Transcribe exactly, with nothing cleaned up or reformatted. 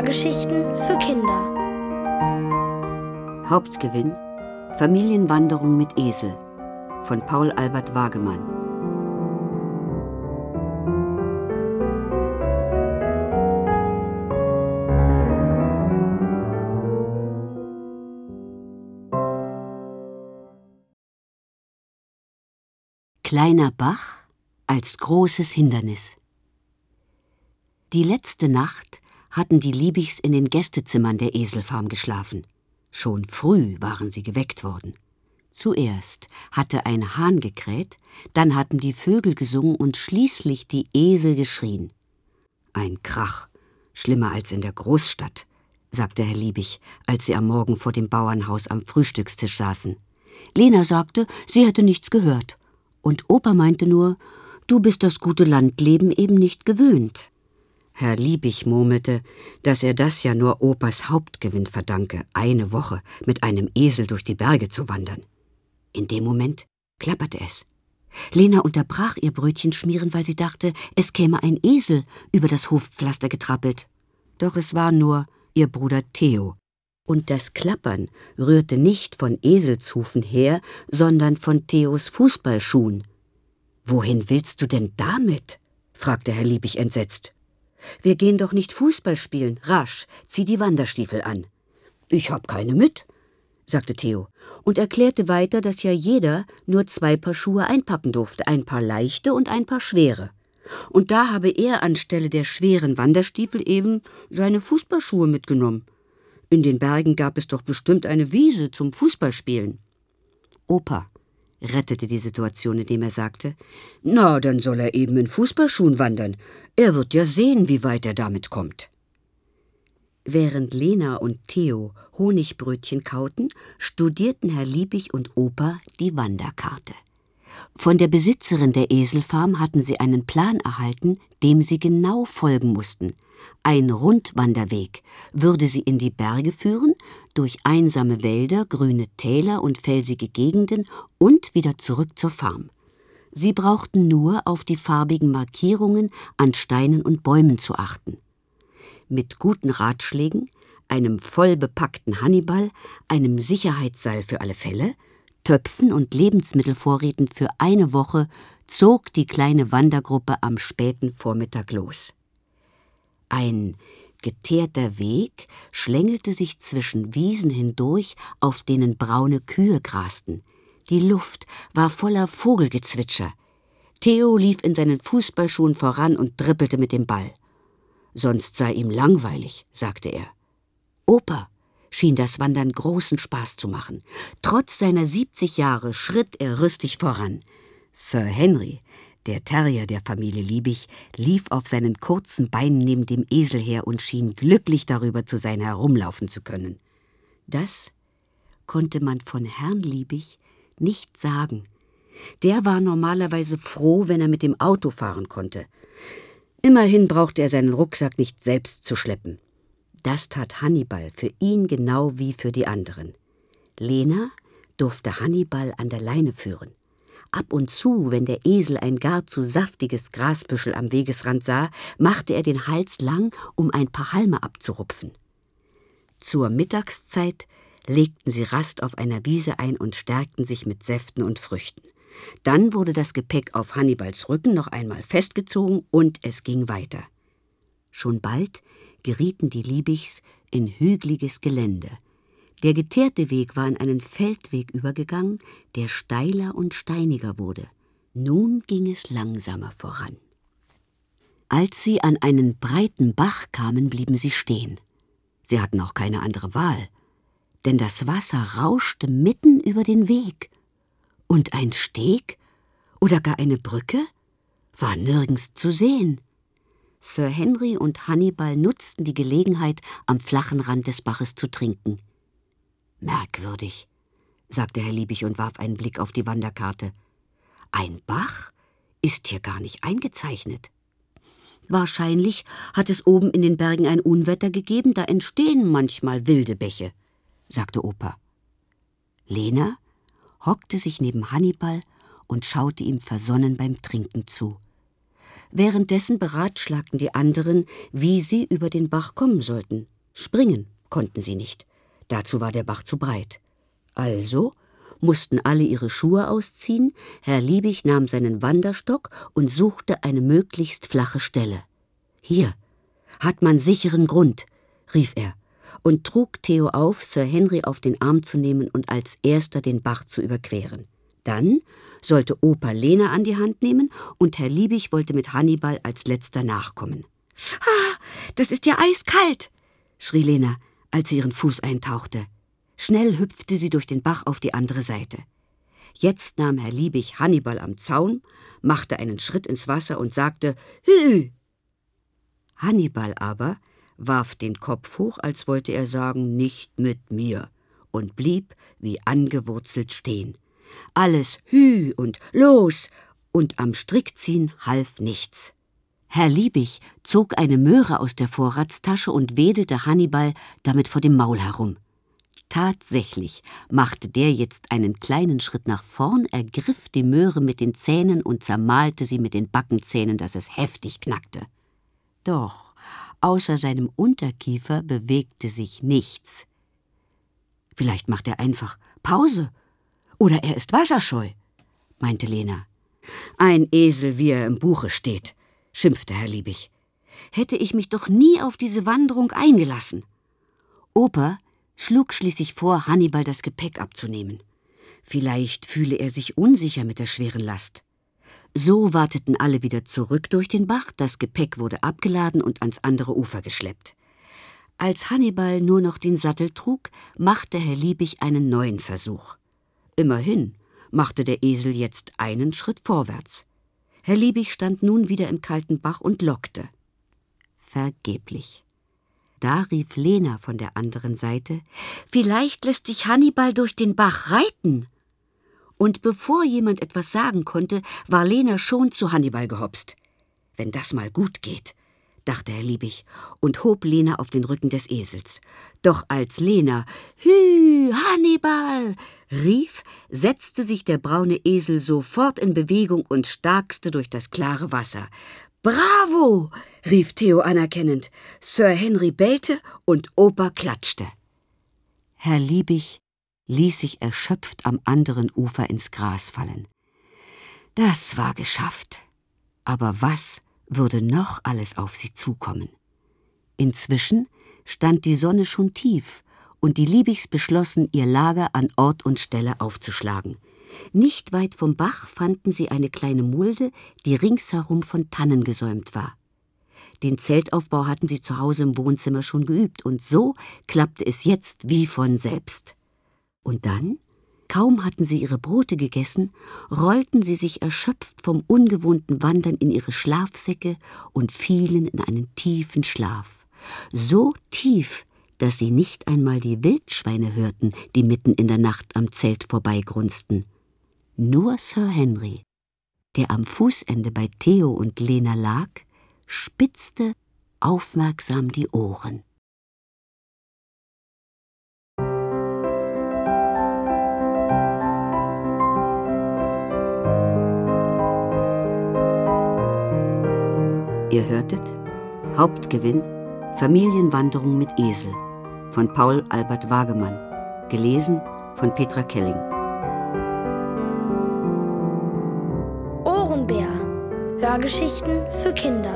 Hörgeschichten für Kinder. Hauptgewinn: Familienwanderung mit Esel von Paul Albert Wagemann. Kleiner Bach als großes Hindernis. Die letzte Nacht hatten die Liebichs in den Gästezimmern der Eselfarm geschlafen. Schon früh waren sie geweckt worden. Zuerst hatte ein Hahn gekräht, dann hatten die Vögel gesungen und schließlich die Esel geschrien. Ein Krach, schlimmer als in der Großstadt, sagte Herr Liebig, als sie am Morgen vor dem Bauernhaus am Frühstückstisch saßen. Lena sagte, sie hätte nichts gehört. Und Opa meinte nur, du bist das gute Landleben eben nicht gewöhnt. Herr Liebig murmelte, dass er das ja nur Opas Hauptgewinn verdanke, eine Woche mit einem Esel durch die Berge zu wandern. In dem Moment klapperte es. Lena unterbrach ihr Brötchenschmieren, weil sie dachte, es käme ein Esel über das Hofpflaster getrappelt. Doch es war nur ihr Bruder Theo. Und das Klappern rührte nicht von Eselshufen her, sondern von Theos Fußballschuhen. »Wohin willst du denn damit?« fragte Herr Liebig entsetzt. »Wir gehen doch nicht Fußball spielen. Rasch, zieh die Wanderstiefel an.« »Ich hab keine mit«, sagte Theo und erklärte weiter, dass ja jeder nur zwei Paar Schuhe einpacken durfte, ein paar leichte und ein paar schwere. Und da habe er anstelle der schweren Wanderstiefel eben seine Fußballschuhe mitgenommen. In den Bergen gab es doch bestimmt eine Wiese zum Fußballspielen. Opa rettete die Situation, indem er sagte, »Na, dann soll er eben in Fußballschuhen wandern. Er wird ja sehen, wie weit er damit kommt.« Während Lena und Theo Honigbrötchen kauten, studierten Herr Liebig und Opa die Wanderkarte. Von der Besitzerin der Eselfarm hatten sie einen Plan erhalten, dem sie genau folgen mussten. Ein Rundwanderweg würde sie in die Berge führen, durch einsame Wälder, grüne Täler und felsige Gegenden und wieder zurück zur Farm. Sie brauchten nur auf die farbigen Markierungen an Steinen und Bäumen zu achten. Mit guten Ratschlägen, einem voll bepackten Hannibal, einem Sicherheitsseil für alle Fälle, Töpfen und Lebensmittelvorräten für eine Woche zog die kleine Wandergruppe am späten Vormittag los. Ein geteerter Weg schlängelte sich zwischen Wiesen hindurch, auf denen braune Kühe grasten. Die Luft war voller Vogelgezwitscher. Theo lief in seinen Fußballschuhen voran und dribbelte mit dem Ball. Sonst sei ihm langweilig, sagte er. Opa schien das Wandern großen Spaß zu machen. Trotz seiner siebzig Jahre schritt er rüstig voran. Sir Henry, der Terrier der Familie Liebig, lief auf seinen kurzen Beinen neben dem Esel her und schien glücklich darüber zu sein, herumlaufen zu können. Das konnte man von Herrn Liebig nicht sagen. Der war normalerweise froh, wenn er mit dem Auto fahren konnte. Immerhin brauchte er seinen Rucksack nicht selbst zu schleppen. Das tat Hannibal für ihn genau wie für die anderen. Lena durfte Hannibal an der Leine führen. Ab und zu, wenn der Esel ein gar zu saftiges Grasbüschel am Wegesrand sah, machte er den Hals lang, um ein paar Halme abzurupfen. Zur Mittagszeit legten sie Rast auf einer Wiese ein und stärkten sich mit Säften und Früchten. Dann wurde das Gepäck auf Hannibals Rücken noch einmal festgezogen und es ging weiter. Schon bald gerieten die Liebigs in hügeliges Gelände. Der geteerte Weg war in einen Feldweg übergegangen, der steiler und steiniger wurde. Nun ging es langsamer voran. Als sie an einen breiten Bach kamen, blieben sie stehen. Sie hatten auch keine andere Wahl, denn das Wasser rauschte mitten über den Weg. Und ein Steg oder gar eine Brücke war nirgends zu sehen. Sir Henry und Hannibal nutzten die Gelegenheit, am flachen Rand des Baches zu trinken. »Merkwürdig«, sagte Herr Liebig und warf einen Blick auf die Wanderkarte. »Ein Bach ist hier gar nicht eingezeichnet.« »Wahrscheinlich hat es oben in den Bergen ein Unwetter gegeben, da entstehen manchmal wilde Bäche«, sagte Opa. Lena hockte sich neben Hannibal und schaute ihm versonnen beim Trinken zu. Währenddessen beratschlagten die anderen, wie sie über den Bach kommen sollten. Springen konnten sie nicht. Dazu war der Bach zu breit. Also mussten alle ihre Schuhe ausziehen, Herr Liebig nahm seinen Wanderstock und suchte eine möglichst flache Stelle. »Hier hat man sicheren Grund«, rief er und trug Theo auf, Sir Henry auf den Arm zu nehmen und als erster den Bach zu überqueren. Dann sollte Opa Lena an die Hand nehmen und Herr Liebig wollte mit Hannibal als letzter nachkommen. »Ah, das ist ja eiskalt«, schrie Lena, als sie ihren Fuß eintauchte. Schnell hüpfte sie durch den Bach auf die andere Seite. Jetzt nahm Herr Liebig Hannibal am Zaun, machte einen Schritt ins Wasser und sagte »Hü!« Hannibal aber warf den Kopf hoch, als wollte er sagen, »nicht mit mir«, und blieb wie angewurzelt stehen. Alles »Hü« und »Los«, und am Strickziehen half nichts. Herr Liebig zog eine Möhre aus der Vorratstasche und wedelte Hannibal damit vor dem Maul herum. Tatsächlich machte der jetzt einen kleinen Schritt nach vorn, ergriff die Möhre mit den Zähnen und zermalte sie mit den Backenzähnen, dass es heftig knackte. Doch außer seinem Unterkiefer bewegte sich nichts. »Vielleicht macht er einfach Pause, oder er ist wasserscheu«, meinte Lena. »Ein Esel, wie er im Buche steht«, schimpfte Herr Liebig. »Hätte ich mich doch nie auf diese Wanderung eingelassen.« Opa schlug schließlich vor, Hannibal das Gepäck abzunehmen. Vielleicht fühle er sich unsicher mit der schweren Last. So warteten alle wieder zurück durch den Bach, das Gepäck wurde abgeladen und ans andere Ufer geschleppt. Als Hannibal nur noch den Sattel trug, machte Herr Liebig einen neuen Versuch. Immerhin machte der Esel jetzt einen Schritt vorwärts. Herr Liebig stand nun wieder im kalten Bach und lockte. Vergeblich. Da rief Lena von der anderen Seite, »Vielleicht lässt sich Hannibal durch den Bach reiten.« Und bevor jemand etwas sagen konnte, war Lena schon zu Hannibal gehopst. »Wenn das mal gut geht«, dachte Herr Liebig und hob Lena auf den Rücken des Esels. Doch als Lena »Hü, Hannibal«, rief, setzte sich der braune Esel sofort in Bewegung und starkste durch das klare Wasser. »Bravo«, rief Theo anerkennend. Sir Henry bellte und Opa klatschte. Herr Liebig ließ sich erschöpft am anderen Ufer ins Gras fallen. Das war geschafft. Aber was würde noch alles auf sie zukommen? Inzwischen stand die Sonne schon tief, und die Liebigs beschlossen, ihr Lager an Ort und Stelle aufzuschlagen. Nicht weit vom Bach fanden sie eine kleine Mulde, die ringsherum von Tannen gesäumt war. Den Zeltaufbau hatten sie zu Hause im Wohnzimmer schon geübt, und so klappte es jetzt wie von selbst. Und dann, kaum hatten sie ihre Brote gegessen, rollten sie sich erschöpft vom ungewohnten Wandern in ihre Schlafsäcke und fielen in einen tiefen Schlaf. So tief, dass sie nicht einmal die Wildschweine hörten, die mitten in der Nacht am Zelt vorbeigrunzten. Nur Sir Henry, der am Fußende bei Theo und Lena lag, spitzte aufmerksam die Ohren. Ihr hörtet Hauptgewinn Familienwanderung mit Esel von Paul Albert Wagemann, gelesen von Petra Kelling. Ohrenbär. Hörgeschichten für Kinder.